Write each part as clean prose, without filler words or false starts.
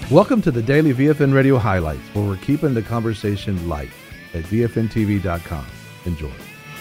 Welcome to the Daily VFN Radio Highlights, where we're keeping the conversation light at VFNTV.com. Enjoy.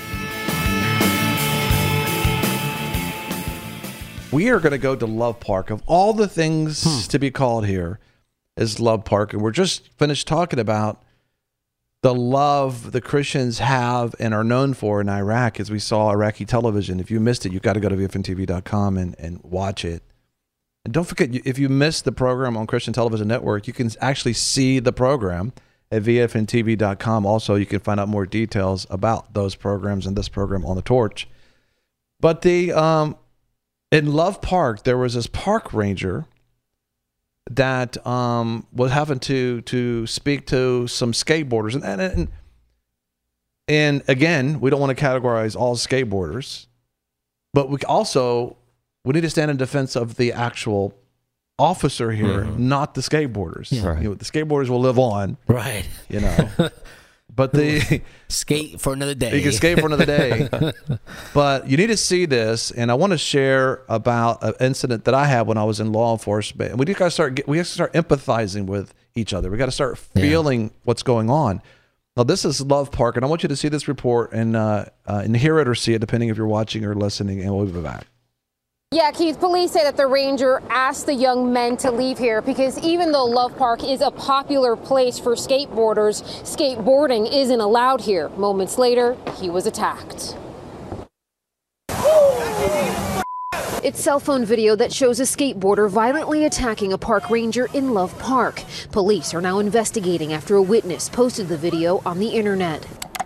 We are going to go to Love Park. Of all the things to be called here is Love Park, and we're just finished talking about the love the Christians have and are known for in Iraq, as we saw Iraqi television. If you missed it, you've got to go to VFNTV.com and watch it. And don't forget, if you missed the program on Christian Television Network, you can actually see the program at VFNTV.com. Also, you can find out more details about those programs and this program on the Torch. But in Love Park, there was this park ranger that was having to speak to some skateboarders. And again, we don't want to categorize all skateboarders, but we need to stand in defense of the actual officer here, not the skateboarders. Yeah. Right. The skateboarders will live on. Right. But skate for another day. You can skate for another day. But you need to see this, and I want to share about an incident that I had when I was in law enforcement. And we have to start empathizing with each other. We got to start feeling what's going on. Now, this is Love Park, and I want you to see this report and hear it or see it, depending if you're watching or listening, and we'll be back. Yeah, Keith, police say that the ranger asked the young men to leave here because even though Love Park is a popular place for skateboarders, skateboarding isn't allowed here. Moments later, he was attacked. It's cell phone video that shows a skateboarder violently attacking a park ranger in Love Park. Police are now investigating after a witness posted the video on the internet.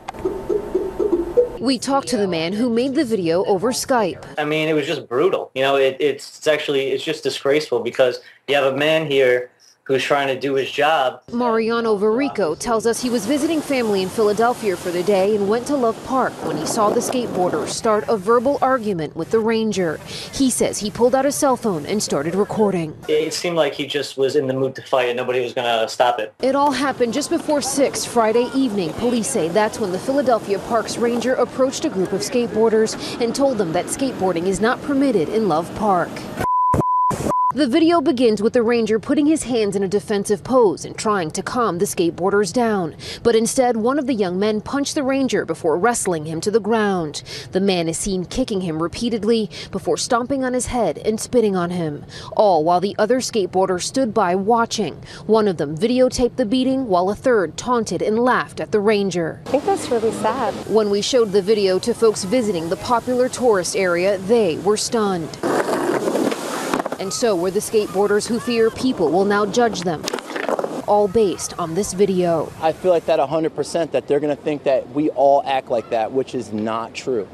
We talked to the man who made the video over Skype. I mean, it was just brutal. It's just disgraceful because you have a man here who's trying to do his job. Mariano Varico tells us he was visiting family in Philadelphia for the day and went to Love Park when he saw the skateboarder start a verbal argument with the ranger. He says he pulled out a cell phone and started recording. It seemed like he just was in the mood to fight and nobody was going to stop it. It all happened just before 6 Friday evening. Police say that's when the Philadelphia Parks ranger approached a group of skateboarders and told them that skateboarding is not permitted in Love Park. The video begins with the ranger putting his hands in a defensive pose and trying to calm the skateboarders down. But instead, one of the young men punched the ranger before wrestling him to the ground. The man is seen kicking him repeatedly before stomping on his head and spitting on him. All while the other skateboarder stood by watching. One of them videotaped the beating while a third taunted and laughed at the ranger. I think that's really sad. When we showed the video to folks visiting the popular tourist area, they were stunned. And so were the skateboarders who fear people will now judge them, all based on this video. I feel like that 100%, that they're going to think that we all act like that, which is not true.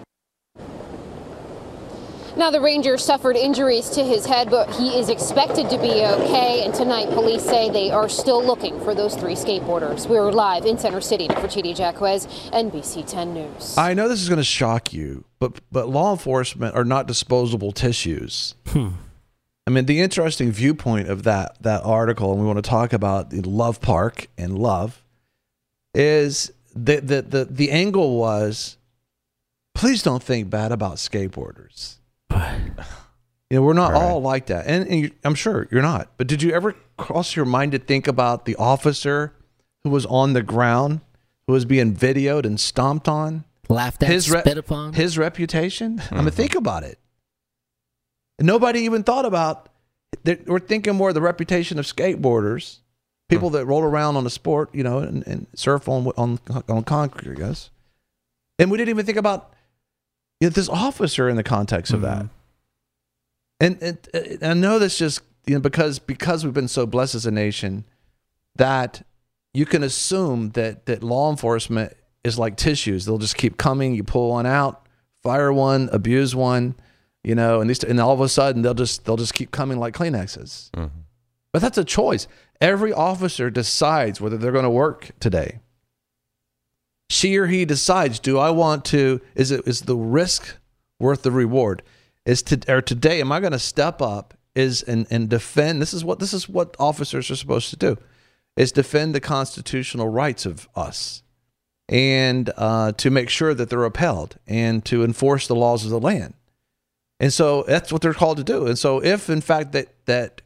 Now, the ranger suffered injuries to his head, but he is expected to be okay. And tonight, police say they are still looking for those 3 skateboarders. We're live in Center City. Nefertiti Jacquez, NBC 10 News. I know this is going to shock you, but law enforcement are not disposable tissues. I mean, the interesting viewpoint of that article, and we want to talk about the Love Park and love, is the angle was, please don't think bad about skateboarders. We're not all like that, and I'm sure you're not. But did you ever cross your mind to think about the officer who was on the ground, who was being videoed and stomped on, laughed at, spit upon, his reputation? I mean, think about it. Nobody even thought about, we're thinking more of the reputation of skateboarders, people that roll around on the sport, and surf on concrete, I guess. And we didn't even think about this officer in the context of that. And I know this just, because we've been so blessed as a nation, that you can assume that law enforcement is like tissues. They'll just keep coming. You pull one out, fire one, abuse one. And all of a sudden they'll just keep coming like Kleenexes. But that's a choice. Every officer decides whether they're going to work today. She or he decides, do I want to? Is the risk worth the reward? Today, am I going to step up and defend? This is what officers are supposed to do, is defend the constitutional rights of us, and to make sure that they're upheld and to enforce the laws of the land. And so that's what they're called to do. And so if, in fact, that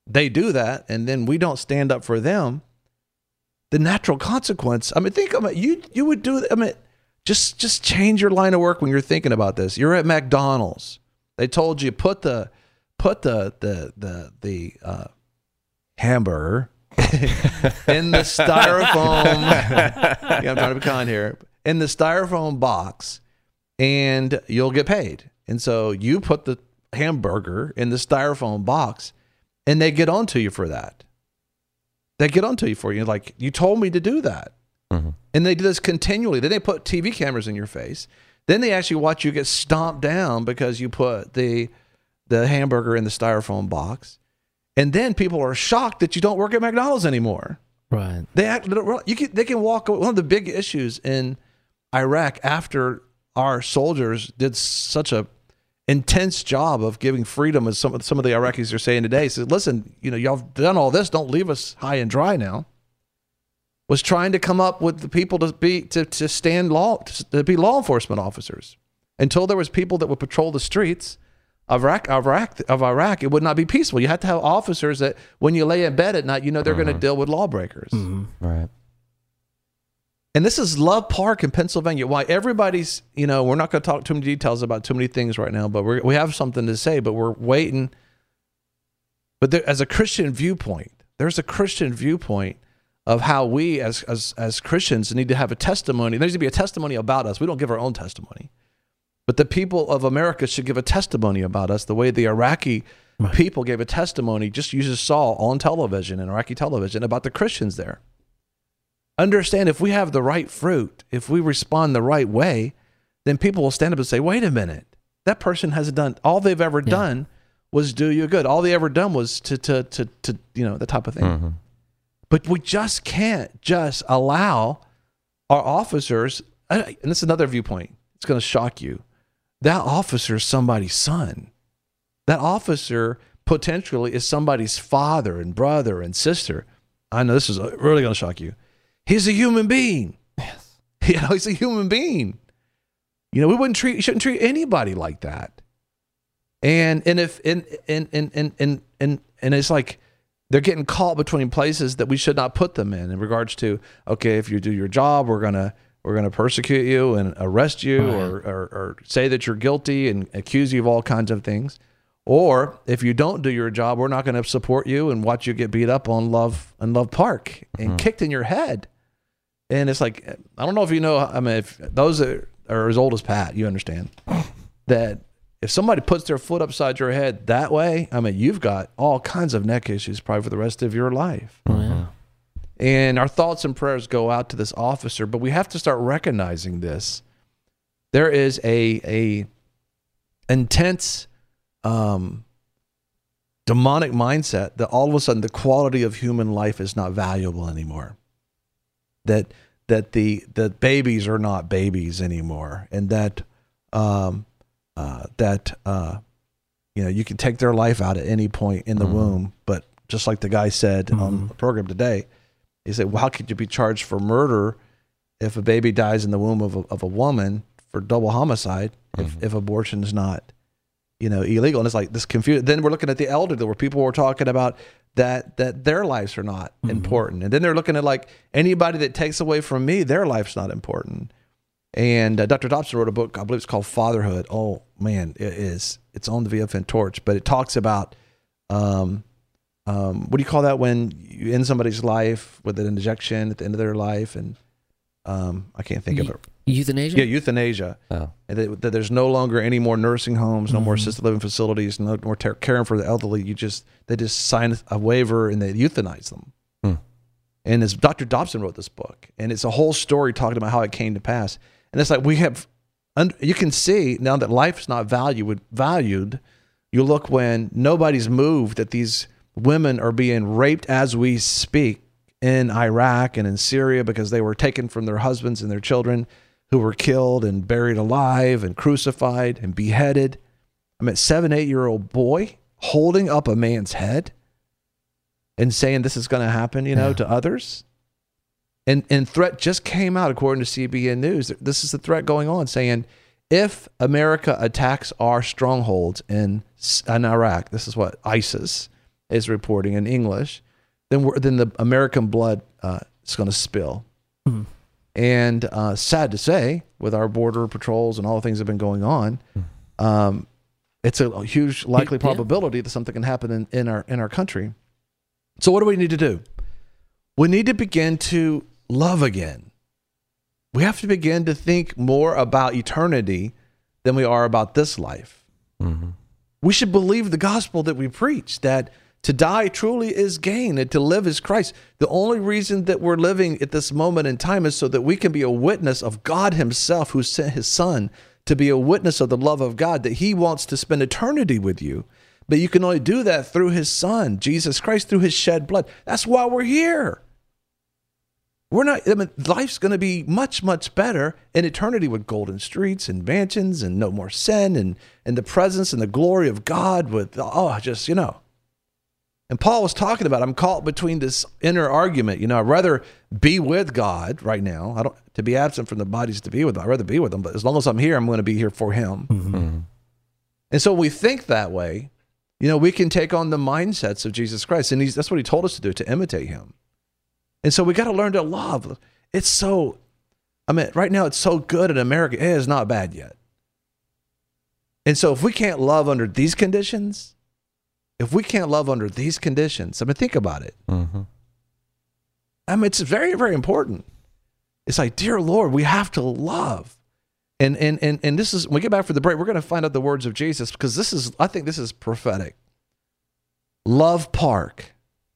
they do that, and then we don't stand up for them, the natural consequence, I mean, think about it. You would do, I mean, just change your line of work when you're thinking about this. You're at McDonald's. They told you put the hamburger in the styrofoam. Yeah, I'm trying to be kind here. In the styrofoam box, and you'll get paid. And so you put the hamburger in the styrofoam box, and they get onto you for that. They get onto you for you. Like, you told me to do that. Mm-hmm. And they do this continually. Then they put TV cameras in your face. Then they actually watch you get stomped down because you put the hamburger in the styrofoam box. And then people are shocked that you don't work at McDonald's anymore. Right. They can walk. One of the big issues in Iraq after our soldiers did such a intense job of giving freedom, as some of the Iraqis are saying today, said, listen, y'all have done all this, don't leave us high and dry now, was trying to come up with the people to be law enforcement officers. Until there was people that would patrol the streets of Iraq, it would not be peaceful. You had to have officers that when you lay in bed at night, they're going to deal with lawbreakers. Mm-hmm. Right. And this is Love Park in Pennsylvania. Why everybody's, we're not going to talk too many details about too many things right now, but we have something to say, but we're waiting. But as a Christian viewpoint, there's a Christian viewpoint of how we as Christians need to have a testimony. There needs to be a testimony about us. We don't give our own testimony. But the people of America should give a testimony about us the way the Iraqi people gave a testimony, just you just saw on television, in Iraqi television, about the Christians there. Understand, if we have the right fruit, if we respond the right way, then people will stand up and say, wait a minute, that person hasn't done, all they've ever done was do you good. All they ever done was to that type of thing. Mm-hmm. But we just can't just allow our officers, and this is another viewpoint, it's going to shock you. That officer is somebody's son. That officer potentially is somebody's father and brother and sister. I know this is really going to shock you. He's a human being. Yes. He's a human being. We shouldn't treat anybody like that. And it's like they're getting caught between places that we should not put them in regards to, okay, if you do your job, we're gonna persecute you and arrest you, or say that you're guilty and accuse you of all kinds of things. Or if you don't do your job, we're not going to support you and watch you get beat up on Love Park and kicked in your head. And it's like, I don't know if you know, I mean, if those that are as old as Pat, you understand that if somebody puts their foot upside your head that way, I mean, you've got all kinds of neck issues probably for the rest of your life. Oh, yeah. And our thoughts and prayers go out to this officer, but we have to start recognizing this. There is a intense demonic mindset that all of a sudden the quality of human life is not valuable anymore. That the babies are not babies anymore, and that you can take their life out at any point in the womb. But just like the guy said on the program today, he said, well, how could you be charged for murder if a baby dies in the womb of a woman for double homicide if abortion is not illegal? And it's like this confusion. Then we're looking at the elderly, where people were talking about that their lives are not important. And then they're looking at like anybody that takes away from me, their life's not important. And Dr. Dobson wrote a book, I believe it's called Fatherhood. Oh man, it is. It's on the VFN Torch, but it talks about, what do you call that when you end somebody's life with an injection at the end of their life? And I can't think of it. Euthanasia? Yeah, euthanasia. Oh. And that there's no longer any more nursing homes, no more assisted living facilities, no more caring for the elderly. They just sign a waiver and they euthanize them. And as Dr. Dobson wrote this book, and it's a whole story talking about how it came to pass. And it's like you can see now that life's not valued. You look when nobody's moved that these women are being raped as we speak in Iraq and in Syria because they were taken from their husbands and their children, who were killed and buried alive and crucified and beheaded. I mean, 7-8-year-old boy holding up a man's head and saying this is going to happen, to others. And threat just came out, according to CBN News. This is the threat going on, saying if America attacks our strongholds in Iraq, this is what ISIS, is reporting in English, then the American blood is going to spill. Mm-hmm. And sad to say, with our border patrols and all the things that have been going on, it's a huge likely probability that something can happen in our country. So what do we need to do? We need to begin to love again. We have to begin to think more about eternity than we are about this life. Mm-hmm. We should believe the gospel that we preach, that to die truly is gain and to live is Christ. The only reason that we're living at this moment in time is so that we can be a witness of God himself, who sent his son to be a witness of the love of God, that he wants to spend eternity with you. But you can only do that through his son, Jesus Christ, through his shed blood. That's why we're here. Life's going to be much, much better in eternity with golden streets and mansions and no more sin and the presence and the glory of God with, And Paul was talking about, I'm caught between this inner argument. I'd rather be with God right now. To be absent from the bodies to be with them. I'd rather be with them. But as long as I'm here, I'm going to be here for him. Mm-hmm. And so we think that way. We can take on the mindsets of Jesus Christ. And that's what he told us to do, to imitate him. And so we got to learn to love. Right now it's so good in America. It is not bad yet. And so if we can't love under these conditions, think about it. Mm-hmm. It's very, very important. It's like, dear Lord, we have to love. And this is, when we get back from the break, we're going to find out the words of Jesus, because I think this is prophetic. Love Park,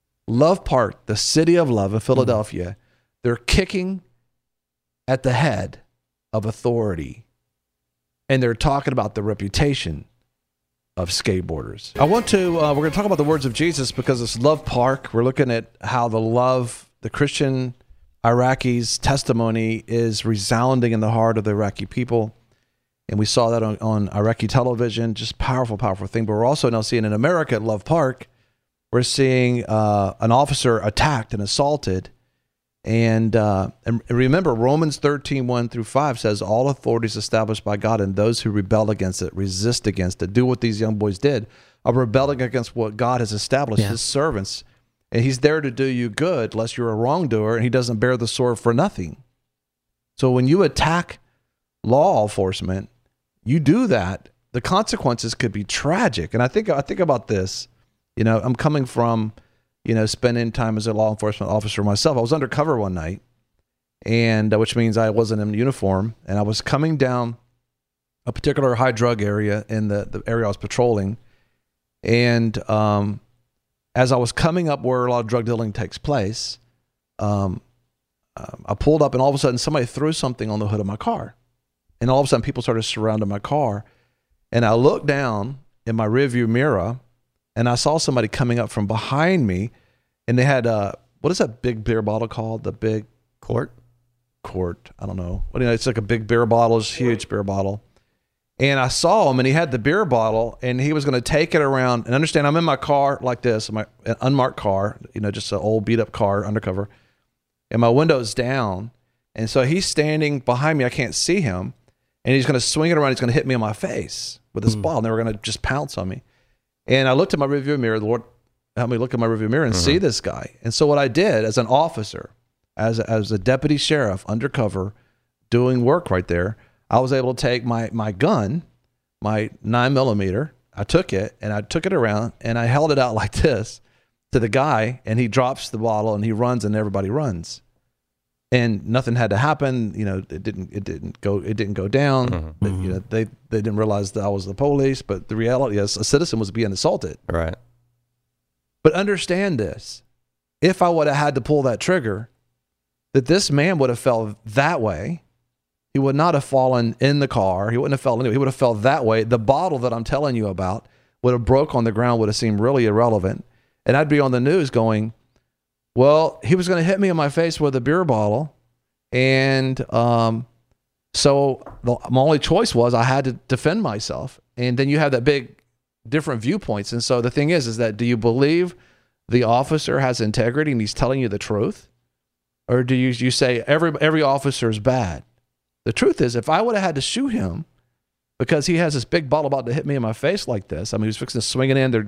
the city of love in Philadelphia, they're kicking at the head of authority. And they're talking about the reputation of skateboarders. We're going to talk about the words of Jesus, because it's Love Park. We're looking at how the Christian Iraqis' testimony is resounding in the heart of the Iraqi people. And we saw that on Iraqi television, just powerful, powerful thing. But we're also now seeing in America at Love Park, we're seeing an officer attacked and assaulted. And remember, Romans 13:1-5 says, all authority is established by God, and those who rebel against it, resist against it, do what these young boys did, are rebelling against what God has established, his servants. And he's there to do you good, lest you're a wrongdoer, and he doesn't bear the sword for nothing. So when you attack law enforcement, you do that, the consequences could be tragic. And I think about this, I'm coming from, spending time as a law enforcement officer myself. I was undercover one night, and which means I wasn't in uniform, and I was coming down a particular high drug area in the area I was patrolling. And as I was coming up where a lot of drug dealing takes place, I pulled up, and all of a sudden somebody threw something on the hood of my car. And all of a sudden people started surrounding my car. And I looked down in my rearview mirror, and I saw somebody coming up from behind me, and they had what is that big beer bottle called? The big quart? I don't know. It's like a big beer bottle, it's a huge beer bottle. And I saw him, and he had the beer bottle, and he was going to take it around. And understand, I'm in my car like this, an unmarked car, just an old beat up car, undercover. And my window's down. And so he's standing behind me. I can't see him. And he's going to swing it around. He's going to hit me on my face with this ball. And they were going to just pounce on me. And I looked at my rearview mirror. The Lord helped me look at my rearview mirror and see this guy. And so what I did as an officer, as a deputy sheriff undercover doing work right there, I was able to take my gun, my 9mm. I took it around, and I held it out like this to the guy, and he drops the bottle, and he runs, and everybody runs. And nothing had to happen. It didn't go down. Mm-hmm. They didn't realize that I was the police, but the reality is a citizen was being assaulted. Right. But understand this: if I would have had to pull that trigger, that this man would have fell that way. He would not have fallen in the car. He wouldn't have fell anyway. He would have fell that way. The bottle that I'm telling you about would have broke on the ground, would have seemed really irrelevant. And I'd be on the news going, well, he was going to hit me in my face with a beer bottle. And so my only choice was I had to defend myself. And then you have that big different viewpoints. And so the thing is that do you believe the officer has integrity and he's telling you the truth? Or do you say every officer is bad? The truth is, if I would have had to shoot him because he has this big bottle about to hit me in my face like this, he was fixing to swing it in, they're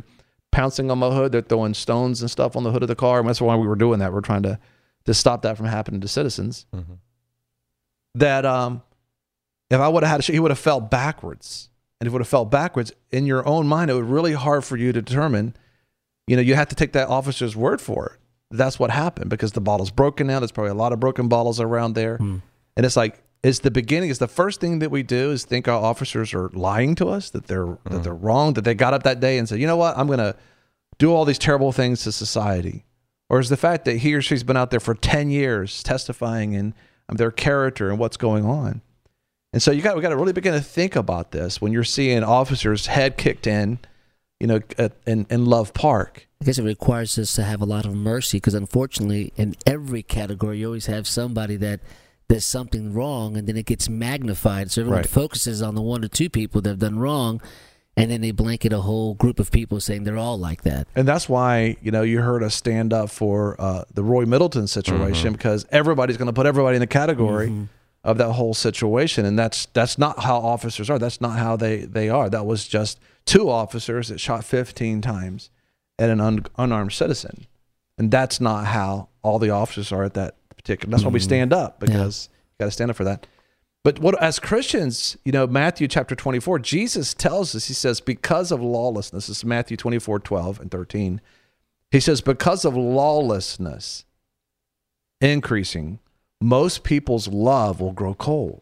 pouncing on my hood. They're throwing stones and stuff on the hood of the car. And that's why we were doing that. We're trying to stop that from happening to citizens. Mm-hmm. That if I would have had he would have fell backwards. And if it would have fell backwards, in your own mind, it would be really hard for you to determine, you have to take that officer's word for it. That's what happened because the bottle's broken now. There's probably a lot of broken bottles around there. Mm. And it's like, it's the beginning. It's the first thing that we do is think our officers are lying to us, that they're wrong, that they got up that day and said, you know what, I'm going to do all these terrible things to society. Or is the fact that he or she's been out there for 10 years testifying in their character and what's going on. And so we got to really begin to think about this when you're seeing officers' head kicked in, in Love Park. I guess it requires us to have a lot of mercy because unfortunately in every category you always have somebody that does something wrong and then it gets magnified. So everyone focuses on the 1 or 2 people that have done wrong and then they blanket a whole group of people saying they're all like that. And that's why, you heard us stand up for the Roy Middleton situation because everybody's going to put everybody in the category of that whole situation. And that's not how officers are. That's not how they are. That was just 2 officers that shot 15 times at an unarmed citizen. And that's not how all the officers are at that particular. That's why we stand up because you got to stand up for that. But as Christians, Matthew chapter 24, Jesus tells us, he says, because of lawlessness, this is Matthew 24, 12 and 13. He says, because of lawlessness increasing, most people's love will grow cold.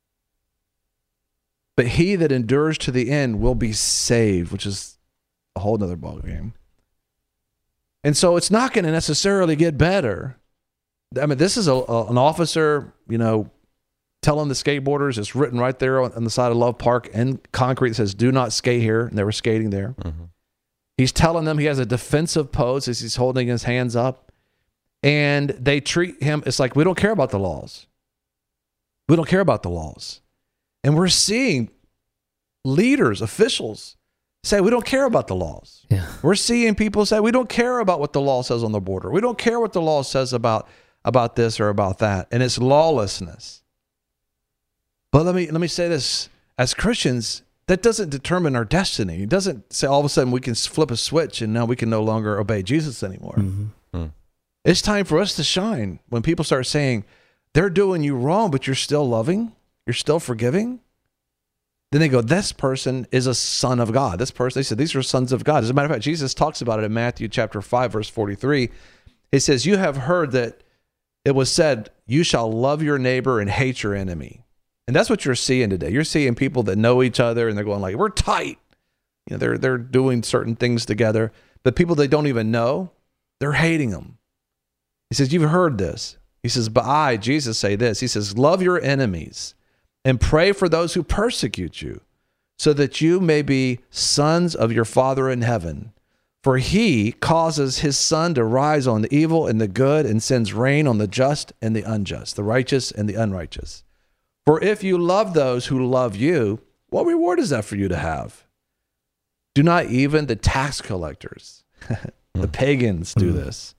But he that endures to the end will be saved, which is a whole nother ballgame. And so it's not going to necessarily get better. I mean, this is an officer, telling the skateboarders, it's written right there on the side of Love Park in concrete. It says, do not skate here. And they were skating there. Mm-hmm. He's telling them he has a defensive pose as he's holding his hands up. And they treat him, it's like, we don't care about the laws. We don't care about the laws. And we're seeing leaders, officials say, we don't care about the laws. Yeah. We're seeing people say, we don't care about what the law says on the border. We don't care what the law says about this or about that. And it's lawlessness. But let me say this. As Christians, that doesn't determine our destiny. It doesn't say all of a sudden we can flip a switch and now we can no longer obey Jesus anymore. Mm-hmm. It's time for us to shine. When people start saying, they're doing you wrong, but you're still loving, you're still forgiving, then they go, this person is a son of God. This person, they said, these are sons of God. As a matter of fact, Jesus talks about it in Matthew chapter 5, verse 43. He says, you have heard that it was said, you shall love your neighbor and hate your enemy. And that's what you're seeing today. You're seeing people that know each other and they're going like, we're tight. They're doing certain things together. But people they don't even know, they're hating them. He says, you've heard this. He says, but I, Jesus, say this. He says, love your enemies and pray for those who persecute you, so that you may be sons of your Father in heaven. For he causes his sun to rise on the evil and the good and sends rain on the just and the unjust, the righteous and the unrighteous. For if you love those who love you, what reward is that for you to have? Do not even the tax collectors, the pagans, do this?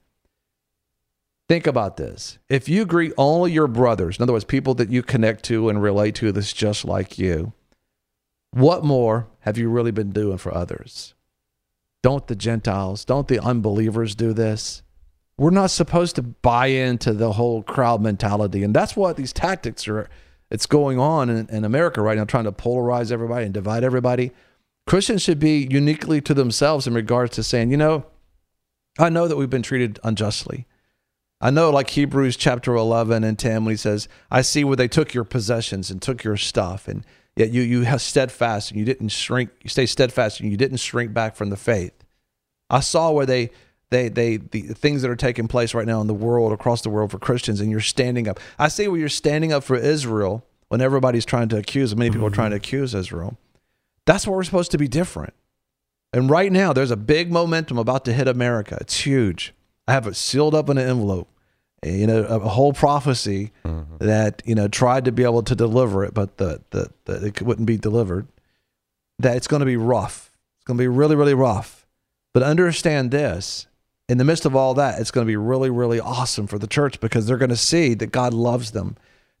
Think about this. If you greet only your brothers, in other words, people that you connect to and relate to that's just like you, what more have you really been doing for others? Don't the Gentiles, don't the unbelievers do this? We're not supposed to buy into the whole crowd mentality. And that's what these tactics are. It's going on in America right now, trying to polarize everybody and divide everybody. Christians should be uniquely to themselves in regards to saying, I know that we've been treated unjustly. I know, like Hebrews chapter 11 and 10, when he says, I see where they took your possessions and took your stuff, and yet you have steadfast and you didn't shrink. You stay steadfast and you didn't shrink back from the faith. I saw where the things that are taking place right now in the world, across the world for Christians, and you're standing up. I see where you're standing up for Israel when everybody's trying to accuse, many people are trying to accuse Israel. That's where we're supposed to be different. And right now, there's a big momentum about to hit America. It's huge. I have it sealed up in an envelope, a whole prophecy that, tried to be able to deliver it, but it wouldn't be delivered, that it's going to be rough. It's going to be really, really rough. But understand this, in the midst of all that, it's going to be really, really awesome for the church because they're going to see that God loves them.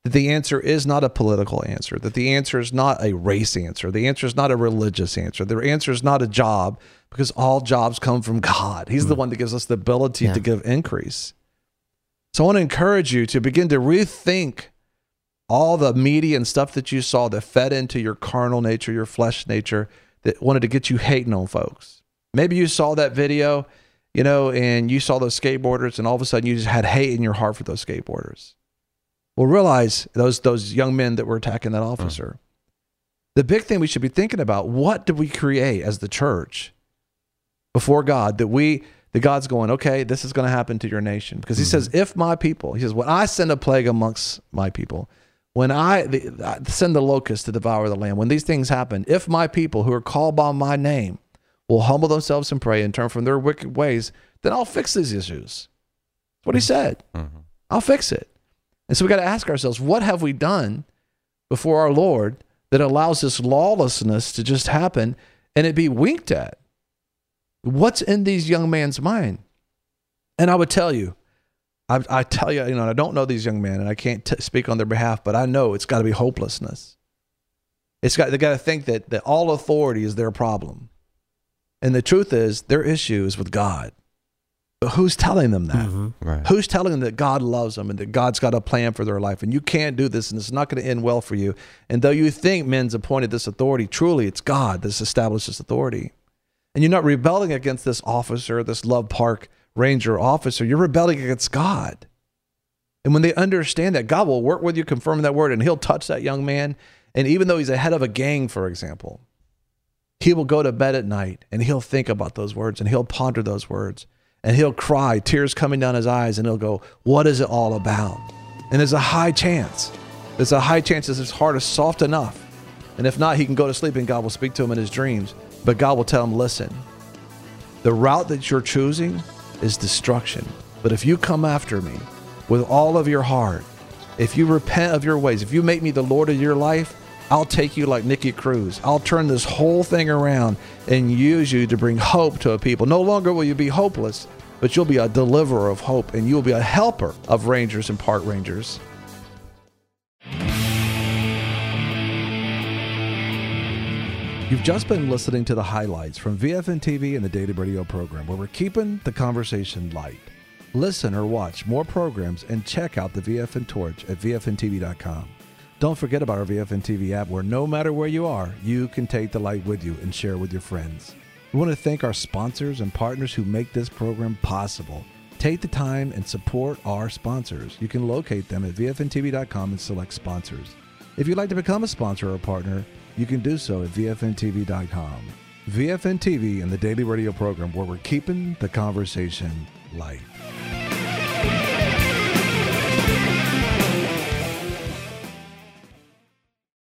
that the answer is not a political answer, that the answer is not a race answer, the answer is not a religious answer, the answer is not a job, because all jobs come from God. He's the one that gives us the ability to give increase. So I want to encourage you to begin to rethink all the media and stuff that you saw that fed into your carnal nature, your flesh nature, that wanted to get you hating on folks. Maybe you saw that video, you know, and you saw those skateboarders, and all of a sudden you just had hate in your heart for those skateboarders. Well, realize those young men that were attacking that officer. The big thing we should be thinking about, what did we create as the church before God that God's going, okay, this is going to happen to your nation? Because he says, if my people, he says, when I send a plague amongst my people, when I send the locust to devour the land, when these things happen, if my people who are called by my name will humble themselves and pray and turn from their wicked ways, then I'll fix these issues. That's what he said. I'll fix it. And so we got to ask ourselves, what have we done before our Lord that allows this lawlessness to just happen and it be winked at? What's in these young men's mind? And I would tell you, I tell you, I don't know these young men and I can't speak on their behalf, but I know it's got to be hopelessness. They got to think that all authority is their problem. And the truth is, their issue is with God. But who's telling them that? Right. Who's telling them that God loves them and that God's got a plan for their life? And you can't do this, and it's not going to end well for you. And though you think men's appointed this authority, truly it's God that's established this authority. And you're not rebelling against this officer, this Love Park Ranger officer. You're rebelling against God. And when they understand that, God will work with you, confirming that word, and he'll touch that young man. And even though he's a head of a gang, for example, he will go to bed at night and he'll think about those words and he'll ponder those words. And he'll cry, tears coming down his eyes, and he'll go, what is it all about? And there's a high chance that his heart is soft enough. And if not, he can go to sleep and God will speak to him in his dreams. But God will tell him, listen, the route that you're choosing is destruction. But if you come after me with all of your heart, if you repent of your ways, if you make me the Lord of your life, I'll take you like Nikki Cruz. I'll turn this whole thing around and use you to bring hope to a people. No longer will you be hopeless, but you'll be a deliverer of hope, and you'll be a helper of rangers and park rangers. You've just been listening to the highlights from VFN TV and the Daily Radio program, where we're keeping the conversation light. Listen or watch more programs and check out the VFN Torch at VFNTV.com. Don't forget about our VFN TV app, where no matter where you are, you can take the light with you and share with your friends. We want to thank our sponsors and partners who make this program possible. Take the time and support our sponsors. You can locate them at VFNTV.com and select sponsors. If you'd like to become a sponsor or a partner, you can do so at VFNTV.com. VFN TV and the Daily Radio program, where we're keeping the conversation light.